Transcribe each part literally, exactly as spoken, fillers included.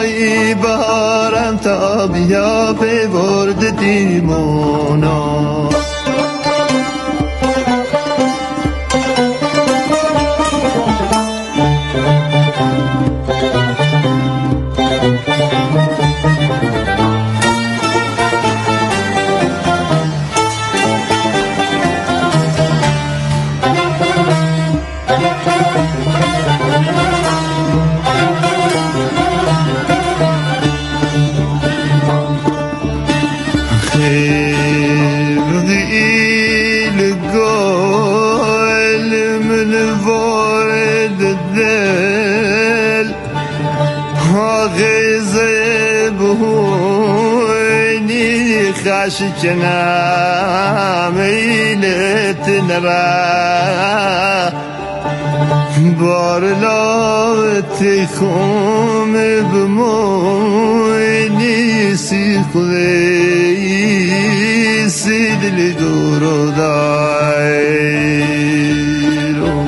های بهارم تا بیا پیورد دیمونا شکنم ایلت نرا بارلات خم بموینی سی خودی سی دل دورو دایرو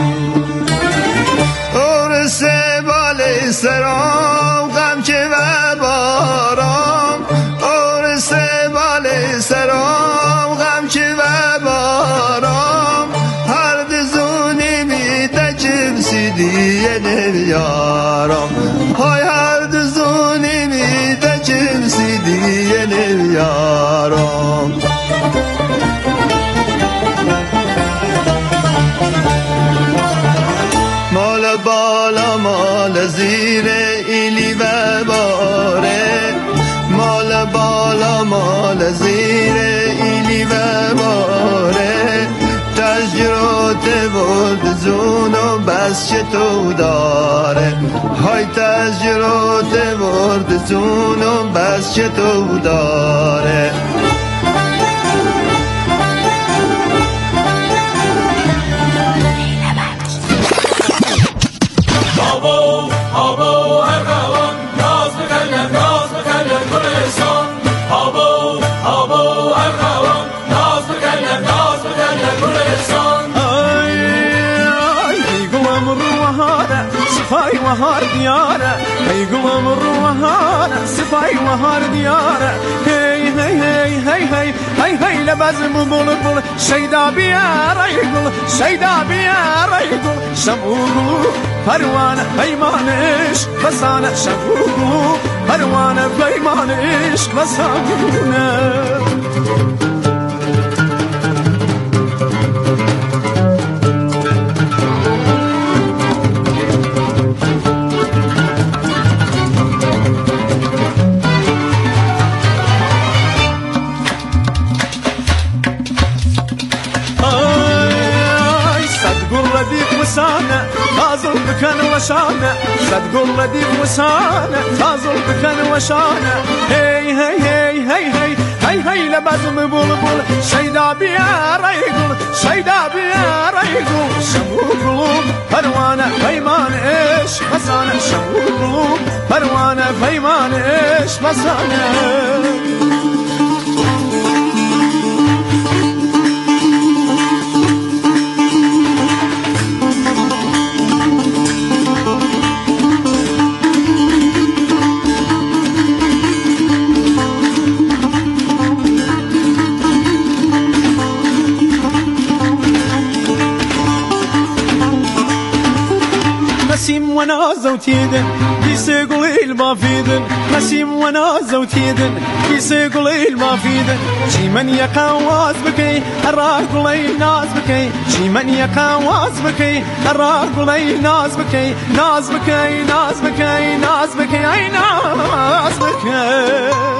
اور سه بالی سرام غم که و بارام اور سه سرام غم چه و بارام هر دزونی می تجب سیدی نیارم های هر دزونی می تجب سیدی نیارم مال بالا مال زیر ایلی و باره مال بالا مال زیر ایلی و باره تجرات ورد زونو بس چه تو داره های تجرات ورد زونو بس چه تو داره وهار ديارة هي قلم الروهانة سفاي وهار ديارة هي هي هي هي هي هي هي لبازم بلبل شيدا بيارة يقول شيدا بيارة يقول شموغلو پروانه پیمانش بسانه شموغلو پروانه پیمانش بسانه فازل بكن وشانة صدقوا رديف وسانة فازل بكن وشانة هي هي هي هي هي هي هي لبازم بلبل شيدا بيارة يقول شيدا بيارة يقول شموغلو پروانه پیمان عشق بسانه شموغلو پروانه پیمان عشق بسانه مسيم وانا زوتيدن بيسيقولي المافيدن مسيم وانا زوتيدن بيسيقولي المافيدن شي من يقاواز بكي الراقولي ناز بكي شي من يقاواز بكي الراقولي ناز بكي ناز بكي ناز بكي ناز بكي اي ناز بكي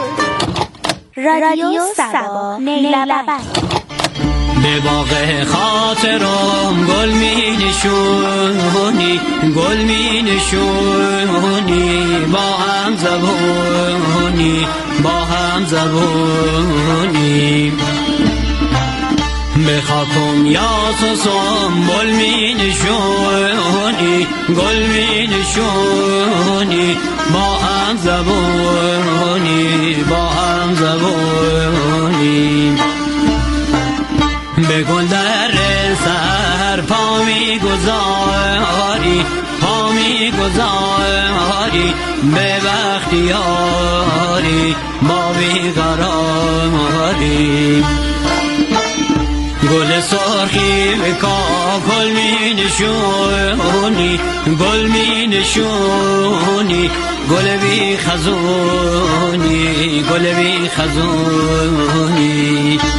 رادیو سبا نیلابد به باغ خاطرم گل می نشونی گل می نشونی با هم زبونی با هم زبونی به خاکم یا سنبل می نشونی گل می نشونی با هم زبونی با هم زبونی به گل در سر پا می گذاری پا می گذاری به بختیاری ما بیقراری گل سرخی به کاکل می نشونی گل می نشونی گل بی خزونی گل بی خزونی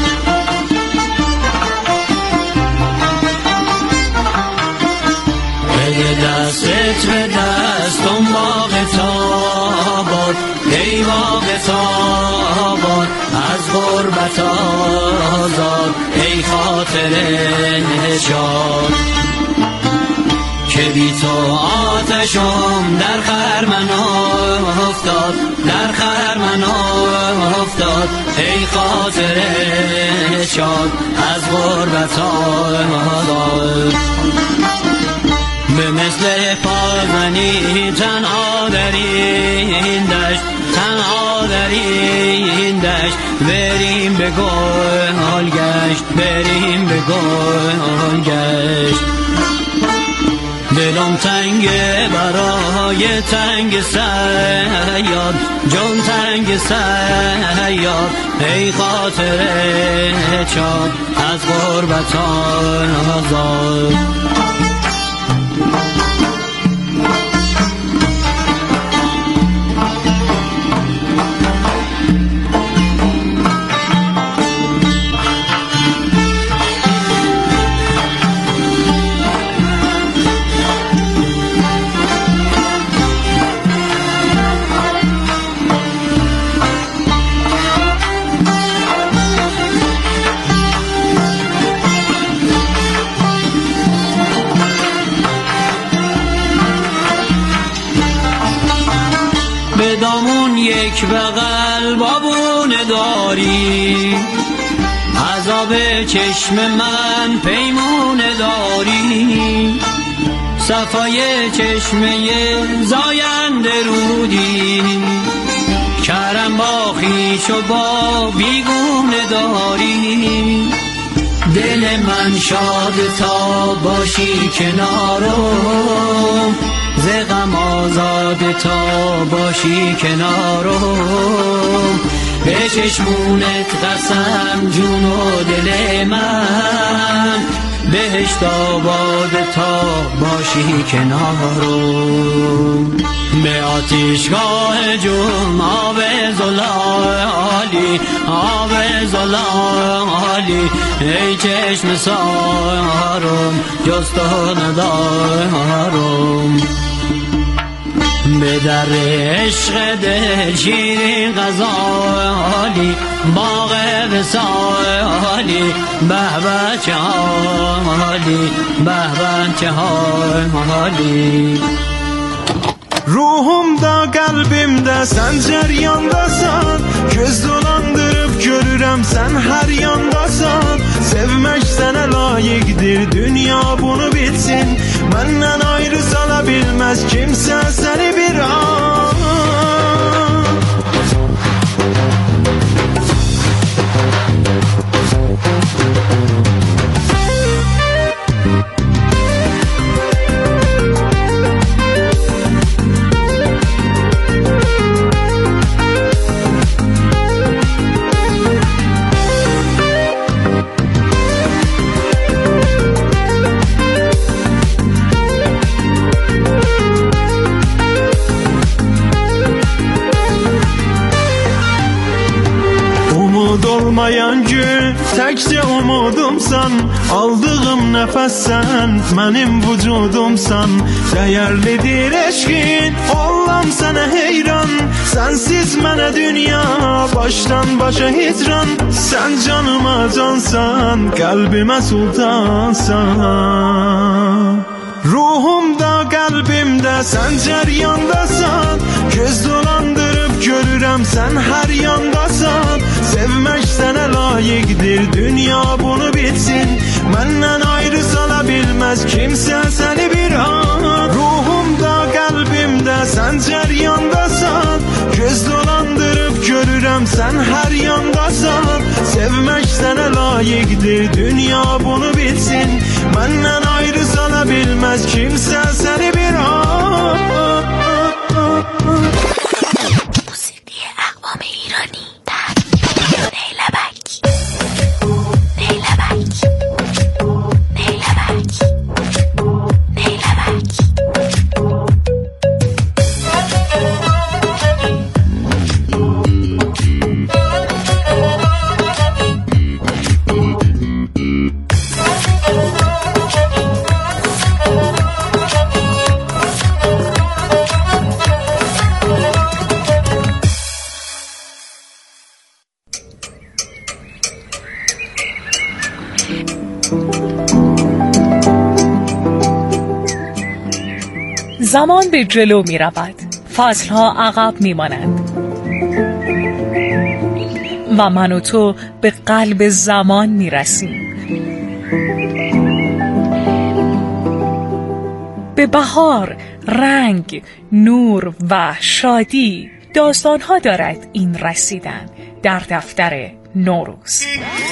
بده دستت به دستم باغ تابان ای باغ تابان از غربت آزاد ای خاطر شاد که بی تو آتشم در خرمن افتاد در خرمن افتاد ای خاطر شاد از غربت آزاد به مثل پازنی تنها در این دشت تنها در این دشت بریم به گل گشت بریم به گل گشت دلم تنگ برای تنگ سیاد جون تنگ سیاد ای خاطر چاد از غربت آزاد به دامون یک بغل بابونه داری عذاب چشم من پیمونه داری صفای چشمه زاینده رودی کرم با خویش و با بیگونه داری دل من شاد تا باشی کنارم ز غم آزاد تا باشی کنارم به چشمونت قسم جون و دل من بهشت آباد تا باشی کنارم به آتشگاه جون آب زلالی آب زلالی ای چشم سارم جز تو ندارم به در عشق دل شیرین غزالی باغ وصالی به به چه حالی به به چه حالی Ruhumda, kalbimde sen ceryandasan Göz dolandırıp görürəm sen her yandasan Sevmek sana layıqdır, dünya bunu bilsin Məndən ayrı sala bilmez kimse seni bir an olmayan gün təkcə umudumsan aldığım nəfəssən mənim vücudumsan dəyərlidir eşqin ollam sənə heyran sənsiz mənə dünya başdan başa hicran sən canıma cansan qəlbimə sultansan ruhumda qəlbimdə sən cəryandasan göz dolandırıb görürəm sən hər yandasan sevmək sənə layiqdir dünya bunu bilsin məndən ayrı sala bilməz kimsə səni bir an ruhumda qəlbimdə sən cəryandasan göz dolandırıb görürəm sən hər yandasan sevmək sənə layiqdir dünya bunu bilsin məndən ayrı sala bilməz kimsə səni bir an موسیقی اقوام ایرانی در نیلبک نیلبک نیلبک نیلبک. زمان به جلو می رود، فصلها عقب می مانند و من و تو به قلب زمان می رسیم. به بهار، رنگ، نور و شادی داستانها دارد این رسیدن در دفتر نوروز.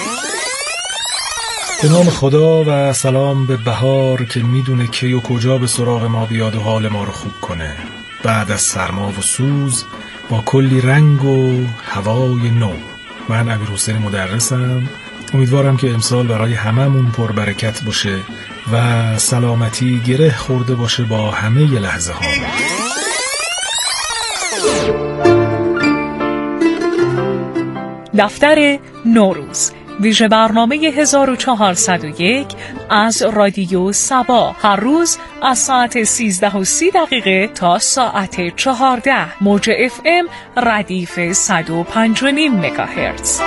به نام خدا و سلام به بهار که میدونه کی و کجا به سراغ ما بیاد و حال ما رو خوب کنه. بعد از سرما و سوز با کلی رنگ و هوای نو. من امیرحسین مدرسم. امیدوارم که امسال برای هممون پربرکت باشه و سلامتی گره خورده باشه با همه ی لحظه ها. دفتر نوروز، ویژه برنامه هزار و چهارصد و یک از رادیو سبا، هر روز از ساعت سیزده و سی دقیقه تا ساعت چهارده، موج اف ام ردیف صد و پنج و نیم مگاهرتز.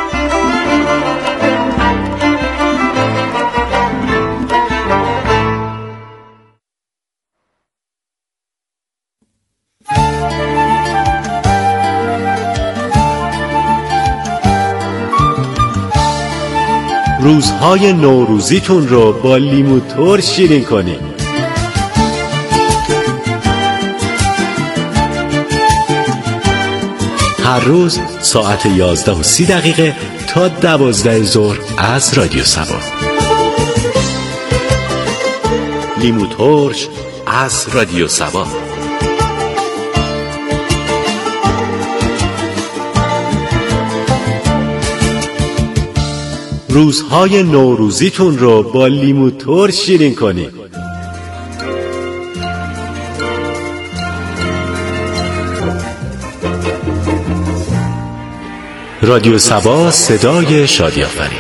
روزهای نوروزیتون رو با لیمو ترش شیرین کنید. هر روز ساعت یازده و سی دقیقه تا دوازده ظهر از رادیو سبا. لیمو ترش از رادیو سبا. روزهای نوروزیتون رو با لیمو ترش شیرین کنید. رادیو سبا، صدای شادی آفرین.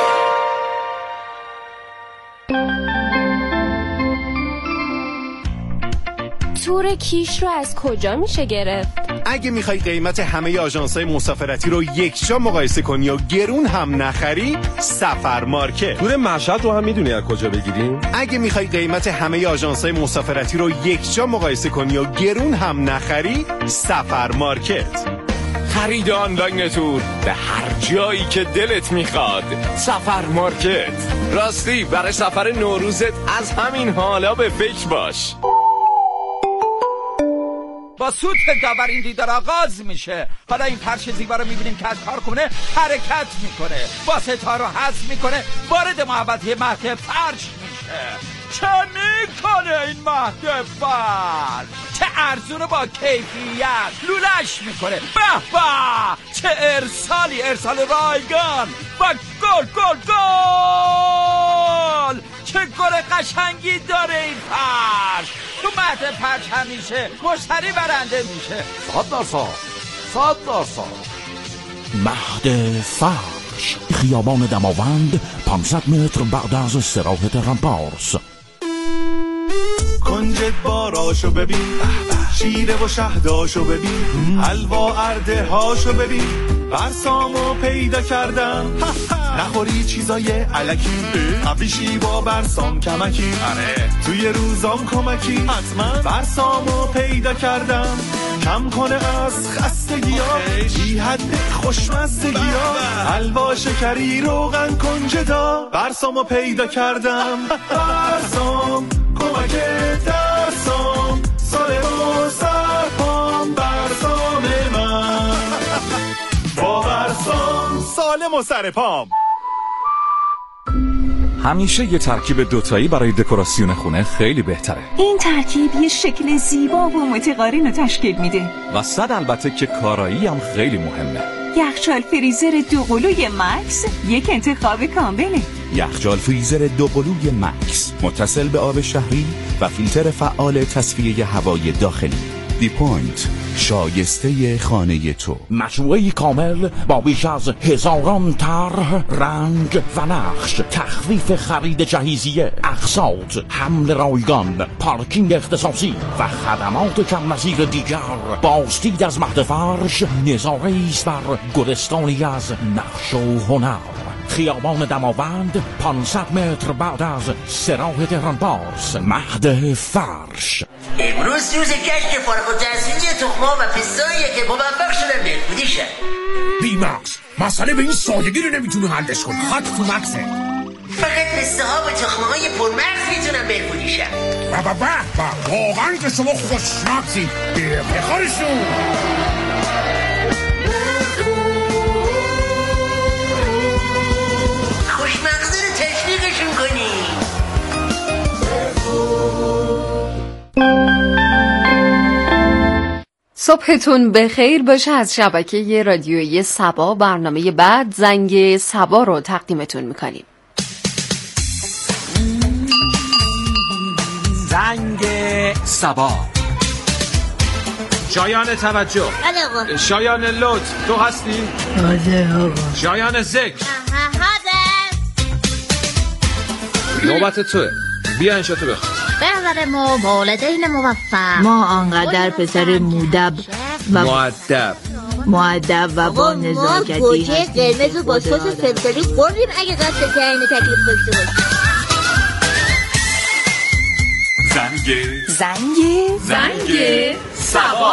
تور کیش رو از کجا میشه گرفت؟ اگه میخوای قیمت همه آژانس‌های مسافرتی رو یکجا مقایسه کنی و گرون هم نخری، سفر مارکت. تور مشهد رو هم میدونی از کجا بگیریم؟ اگه میخوای قیمت همه آژانس‌های مسافرتی رو یکجا مقایسه کنی و گرون هم نخری، سفر مارکت. خرید آنلاین تور به هر جایی که دلت میخواد، سفر مارکت. راستی برای سفر نوروزت از همین حالا به فکر باش. با سوت داور این دیدار آغاز میشه. حالا این پرش زیبا رو میبینیم که از کارخونه حرکت میکنه، با ستاره رو حذف میکنه، وارد محوطه مهد فرش میشه. چه میکنه این مهد فرش؟ چه ارزونه با کیفیت لولش میکنه. به به چه ارسالی، ارسال رایگان و گل گل گل. چه گل قشنگی داره این فرش. تو مهد فرش همیشه مشتری برنده میشه. صد درصد صد درصد. مهد فرش، خیابان دماوند، پانصد متر بعد از استراحت رمپارس. کنجد باراشو ببین، شیره و شهداشو ببین، حلوا ارده هاشو ببین، برسامو پیدا کردم. نخوری چیزای علکی، قبلیشی با برسام کمکی، توی روزام کمکی، حتما برسامو پیدا کردم. کم کنه از خستگی ها، بی حد خوشمزدگی ها، حلوا شکری روغن کنجدا، برسامو پیدا کردم. برسام کمک درسام، سال و سرپام، برسام من با برسام سالم و سرپام. همیشه یه ترکیب دوتایی برای دکوراسیون خونه خیلی بهتره. این ترکیب یه شکل زیبا و متقارن رو تشکیل میده و صد البته که کارایی هم خیلی مهمه. یخچال فریزر دوقلوی مکس یک انتخاب کامله. یخچال فریزر دوقلوی مکس متصل به آب شهری و فیلتر فعال تصفیه هوای داخلی. دی پوینت، شایسته خانه تو. مجموعه کامل با بیش از هزاران طرح، رنگ و نقش، تخفیف خرید جهیزیه، اقساط، حمل رایگان، پارکینگ اختصاصی و خدمات کم نظیر دیگر. بازدید از مهد فرش نظاره‌ای است بر گلستانی از نقش و هنر. خیابان دماوند پانصد متر بعد از سراح تهران پارس. مهد فرش. امروز روز کشف فارغ التحصیلی تخم‌ها و پستاییه که موفق شدن بهبودی شن. بی مکس مسئله به این سادگی رو نمیتونه حلش کنه. خط تو مکسه. فقط پسته‌ها و تخم‌های پرمغز میتونن بهبودی شن. با با با واقعا که شما خوشمغزید. بخورشون. خوشمغزه رو تشویقشون کنی. صبحتون بخیر باشه از شبکه رادیویی صبا. برنامه بعد زنگ صبا رو تقدیمتون میکنیم. زنگ صبا. شایان توجه. شایان لطف تو هستی؟ حاضر آقا. شایان ذکر. حاضر. نوبت توه. بیا انشاتو بخون. بهتر ما والدین موفق. ما آنقدر پسر مودب و مؤدب مؤدب و با نزاکتی هستیم. ما گوجه قرمز و با سس فلفلی خوردیم اگه قصد تعیین تکلیف داشته باشیم. زنگ زنگ زنگ صبا.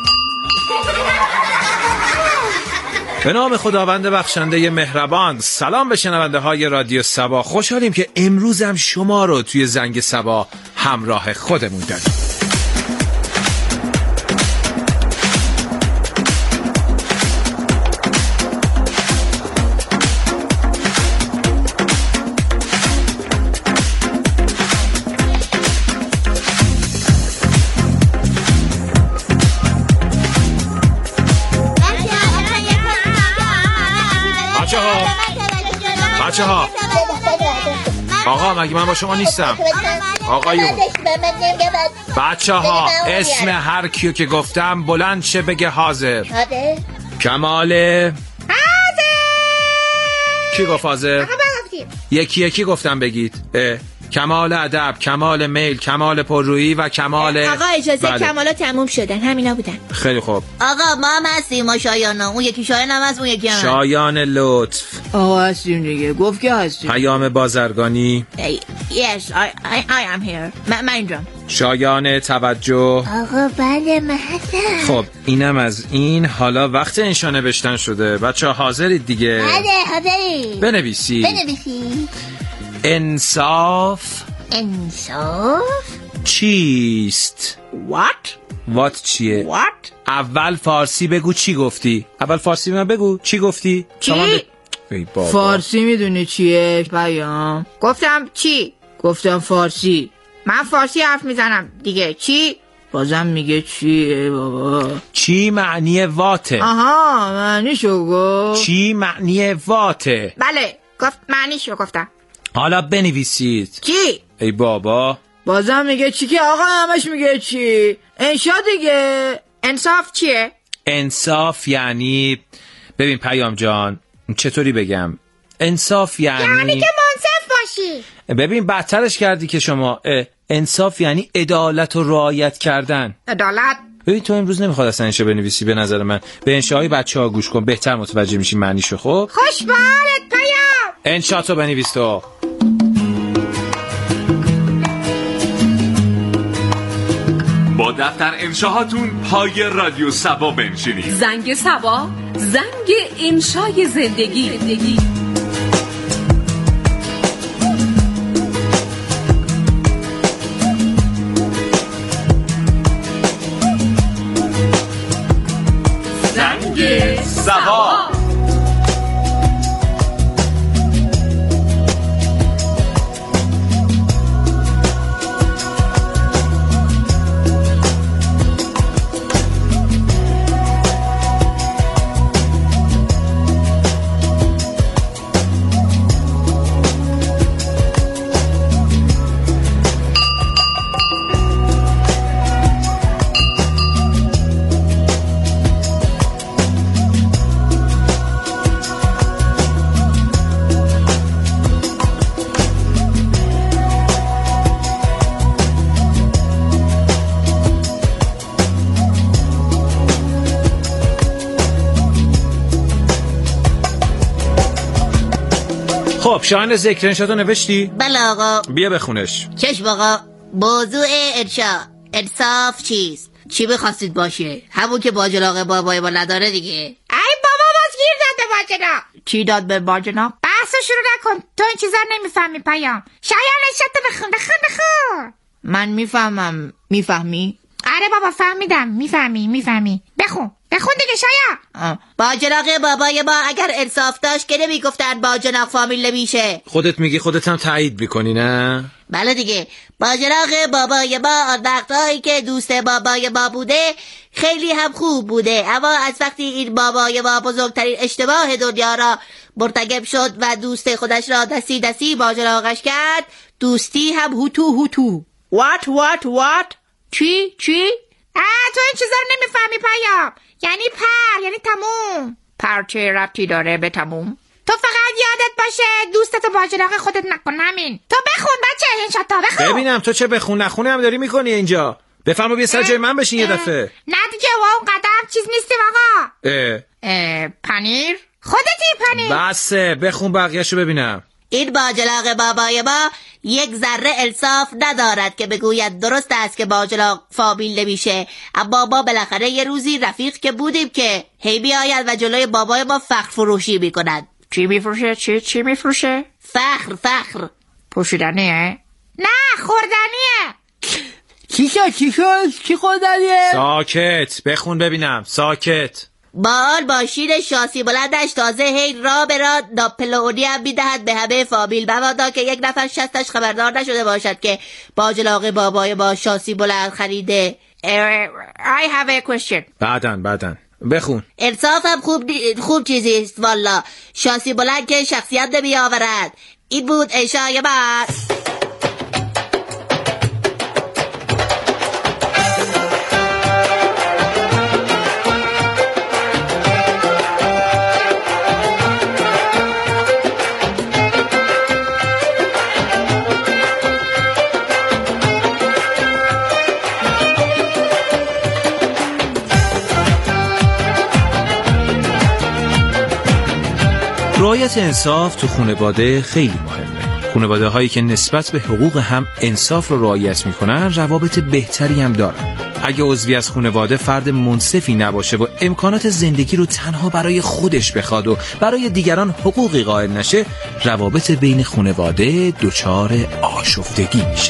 به نام خداوند بخشنده مهربان. سلام به شنونده های رادیو صبا. خوشحالیم که امروز هم شما رو توی زنگ صبا همراه خودمون داریم. بچه ها آقا مگه من با شما نیستم؟ آقایون بچه ها اسم هر کیو که گفتم بلند شه بگه حاضر. کمال حاضر. کی گفت حاضر؟ یکی یکی گفتم بگید. کمال ادب، کمال میل، کمال پررویی و کمال آقا اجازه. بله. کمالا تموم شدن، همینا بودن. خیلی خوب آقا ما هم هستیم. ما شایان اون یکی شایان هم هست، اون یکی هم شایان لطف. آقا هستیم دیگه. گفت که هستیم. پیام بازرگانی. Yes, I, I, I am here. من اینجام. شایان توجه. آقا بله من هستم. خب اینم از این. حالا وقت انشا نوشتن شده. بچه ها حاضرید دیگه؟ بله حاضرید. بنویسید. بنویسید. انصاف. انصاف چیست؟ What? What چیه؟ What? اول فارسی بگو چی گفتی؟ اول فارسی من بگو چی گفتی؟ چی؟ ب... فارسی میدونی چیه پیام؟ گفتم چی؟ گفتم فارسی. من فارسی حرف میزنم دیگه. چی؟ بازم میگه چیه بابا؟ چی معنی واته؟ آها معنیشو گفت. چی معنی واته؟ بله گفت معنیشو گفتم. حالا بنویسید. چی؟ ای بابا بازم میگه چی که آقا همش میگه چی؟ انشا دیگه. انصاف چیه؟ انصاف یعنی ببین پیام جان چطوری بگم؟ انصاف یعنی یعنی که منصف باشی. ببین بدترش کردی که شما. انصاف یعنی عدالت و رعایت کردن. عدالت. ببین تو امروز نمیخواد اصلا انشا بنویسی. به نظر من به انشاهای بچه ها گوش کن، بهتر متوجه میشی معنیشو. خب خوش به حالت پیام. انشا تو بنویس تو. با دفتر انشاهاتون پای رادیو صبا بنشینید. زنگ صبا، زنگ انشای زندگی. زندگی. زنگ صبا. خب شاهین ذکر انشاتو نوشتی؟ بله آقا. بیا بخونش. چشم آقا. موضوع انشا انصاف چیست؟ چی بخواستید باشه؟ همون که باجلاق بابای ما نداره دیگه. ای بابا باز گیر داد به باجلاق. چی داد به باجلاق؟ بحثو شروع نکن، تو این چیزا نمیفهمی پیام. شاید نشته بخون بخون بخون. من میفهمم. میفهمی؟ آره بابا فهمیدم، میفهمی میفهمی. بخون بخون دیگه شاید. باجلاق بابای ما اگر انصاف داشت که نمیگفتن باجلاق فامیل نمیشه. خودت میگی خودت هم تایید میکنی نه؟ بله دیگه. باجلاق بابای ما آن وقتهایی که دوست بابای ما بوده خیلی هم خوب بوده، اما از وقتی این بابای ما بزرگترین اشتباه دنیا را مرتکب شد و دوست خودش را دستی دستی باجلاقش کرد، دوستی هم هوتو هوتو. What what what؟ چی چی؟ آه تو این چیزا رو نمیفهمی پیام. یعنی پر، یعنی تموم. پر چه ربطی داره به تموم؟ تو فقط یادت باشه دوستتو باجلاق خودت نکن. همین. تو بخون بچه این شاتا بخون. ببینم تو چه بخون نخونه هم داری میکنی اینجا. بفهم و بیا سر جای من بشین یه دفعه. نه دیگه واو قدم چیز نیستیم آقا. اه اه پنیر؟ خودتی پنیر. بسه بخون بقیهشو ببینم. این باجلاق بابای ما یک ذره انصاف ندارد که بگوید درست است که باجلاق فامیل نمیشه، اما ما بالاخره یه روزی رفیق که بودیم که هی بیاید و جلوی بابای ما فخر فروشی میکند. چی میفروشه؟ چی چی میفروشه؟ فخر فخر. پوشیدنیه؟ نه خوردنیه. چی شد چی شد چی خوردنیه؟ ساکت بخون ببینم. ساکت. با آن ماشین شاسی بلندش تازه هی را به را ناپلئونی هم میدهد به همه فامیل، مبادا که یک نفر شستش خبردار نشده باشد که باجلاق بابای با شاسی بلند خریده. I have a question. بعدن بعدن بخون. انصاف هم خوب, خوب چیزی است والا. شاسی بلند که شخصیت نمی آورد. این بود انشای من. رعایت انصاف تو خانواده خیلی مهمه. خانواده هایی که نسبت به حقوق هم انصاف رو رعایت میکنن روابط بهتری هم دارن. اگه عضوی از خانواده فرد منصفی نباشه و امکانات زندگی رو تنها برای خودش بخواد و برای دیگران حقوقی قائل نشه، روابط بین خانواده دچار آشفتگی میشه.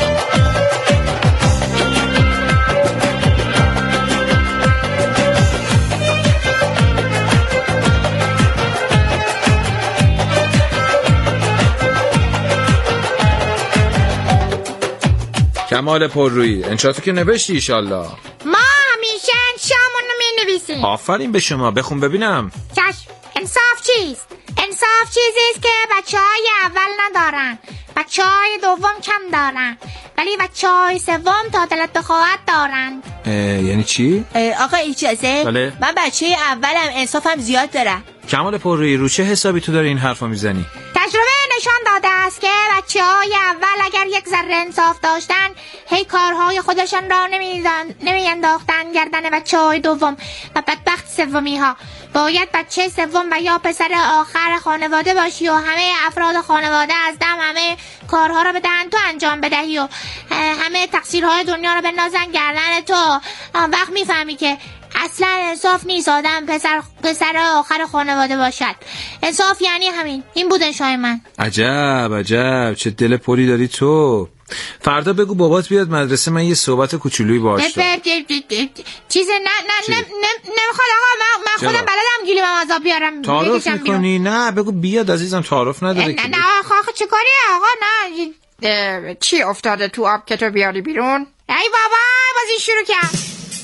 کمال پررویی انشاتو که نوشتی ایشالله. ما همیشه انشامونو می نویسیم. آفرین به شما. بخون ببینم. چشم. انصاف چیست؟ انصاف چیزیست که بچه های اول ندارن، بچه های دوم کم دارن، ولی بچه های سوم تا دلت بخواهد دارن. یعنی چی؟ آقا ایچازه بله؟ من بچه اولم انصافم زیاد دارم. کمال پررویی رو چه حسابی تو داری این حرفا میزنی؟ تجربه نشان داده است که بچه های اول اگر یک ذره انصاف داشتن هی کارهای خودشان را نمی انداختن گردن بچه های دوم و بدبخت سومی ها. باید بچه سوم و یا پسر آخر خانواده باشی و همه افراد خانواده از دم همه کارها را بدهن تو انجام بدهی و همه تقصیرهای دنیا را بندازن گردن تو. وقت میفهمی که اصلا انصاف نیست آدم پسر پسر آخر خانواده باشد. انصاف یعنی همین. این بود انشای من. عجب عجب چه دل پری داری تو. فردا بگو بابات بیاد مدرسه، من یه صحبت کوچولویی باهاش دارم. چیز نه نه نمیخواد آقا. من من خودم بلدم گیلیم عذاب بیارم. تعارف میکنی؟ نه بگو بیاد عزیزم. تعارف نداره که. نه آخه چه کاری آقا؟ نه چی افتاده تو آب که تو بیاری بیرون؟ ای بابا بازی شروع کرد.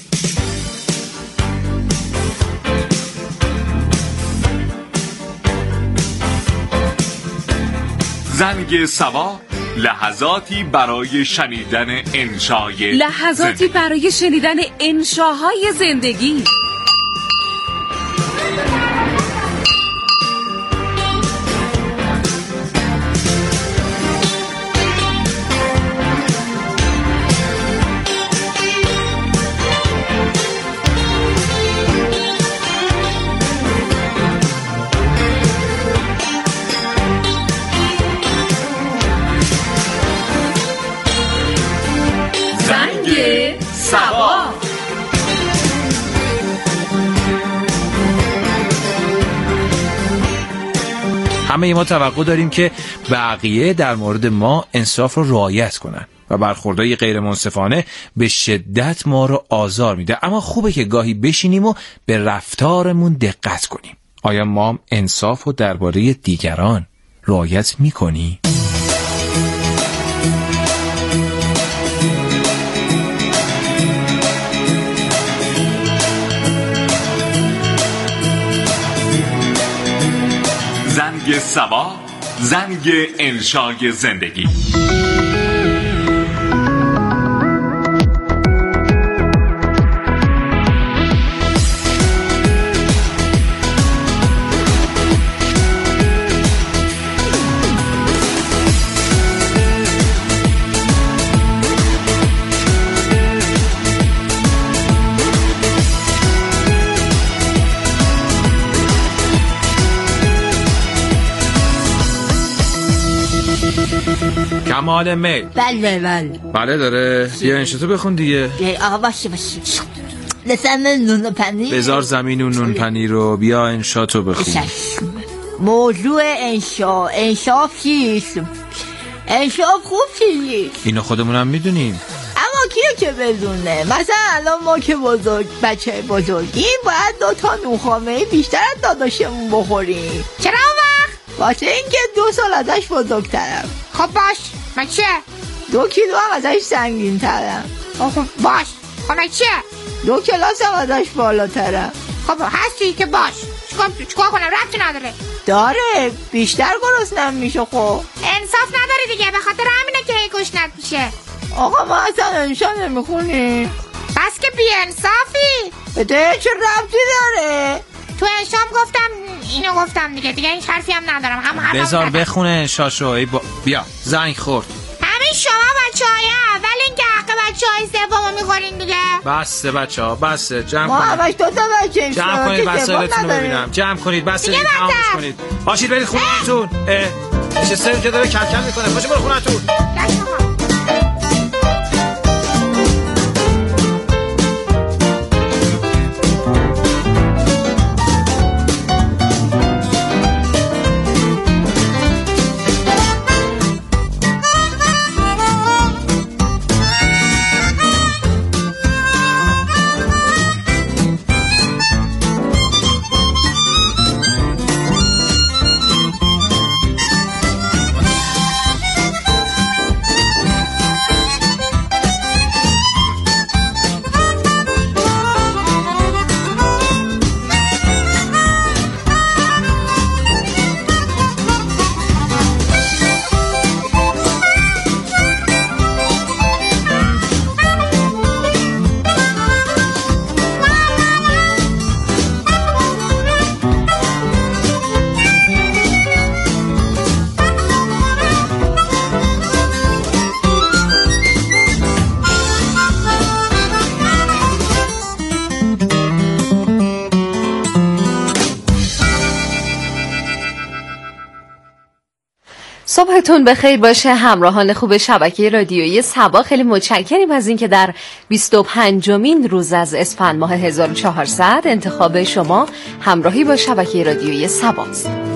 زنگ سبا، لحظاتی برای شنیدن انشای لحظاتی زندگی. برای شنیدن انشاهای زندگی. همه ما توقع داریم که بقیه در مورد ما انصاف رو رعایت کنن و برخوردهای غیر منصفانه به شدت ما رو آزار میده. اما خوبه که گاهی بشینیم و به رفتارمون دقت کنیم. آیا ما انصاف رو درباره دیگران رعایت میکنی؟ زنگ سبا، زنگ انشای زندگی. کمال میل. بله بله بله داره. بیا انشاتو بخون دیگه. آقا باشه باشه لسن نون پنیر. بذار زمین و نون پنیر رو بیا انشاتو بخون. موضوع انشا انشاف چیست؟ انشاف خوب چیست؟ اینو خودمونم میدونیم. اما کیو که بدونه؟ مثلا الان ما که بزرگ بچه بزرگیم باید دو تا نونخامه بیشتر از داداشمون بخوریم. چرا وقت؟ واسه اینکه دو سال ازش بزرگترم. خب باش من چه؟ دو کیلو هم ازش سنگین ترم. خب باش خب من چه؟ دو کلاس هم ازش بالاترم. خب هستی که باش چکار چکار کنم ربطی نداره. داره بیشتر گرسنم میشه. خب انصاف نداره دیگه به خاطر همینه که هی گشنت میشه. آقا ما اصلا انشا نمیخونیم. بس که بی انصافی. بده چه ربطی داره؟ تو انشام گفتم اینو گفتم دیگه دیگه این حرفی هم ندارم. هم هم بذار بخونه انشاشو. ای با... بیا زنگ خورد. همین شما بچه های اول این که حق بچه های سومو میخورین دیگه. بسته بچه ها بسته. جمع ما کنید. ما همش دوتا بچه این جمع کنید وسایلتون رو ببینم. جمع کنید بسته دیگه تمامش کنید. باشید برید خونتون. چه سری که داره کل کل میکنه. باشید برو خونتون. صبحتون بخیر باشه همراهان خوب شبکه رادیویی سبا. خیلی متشکریم از اینکه در بیست و پنجمین روز از اسفند ماه هزار و چهارصد انتخاب شما همراهی با شبکه رادیویی سباست.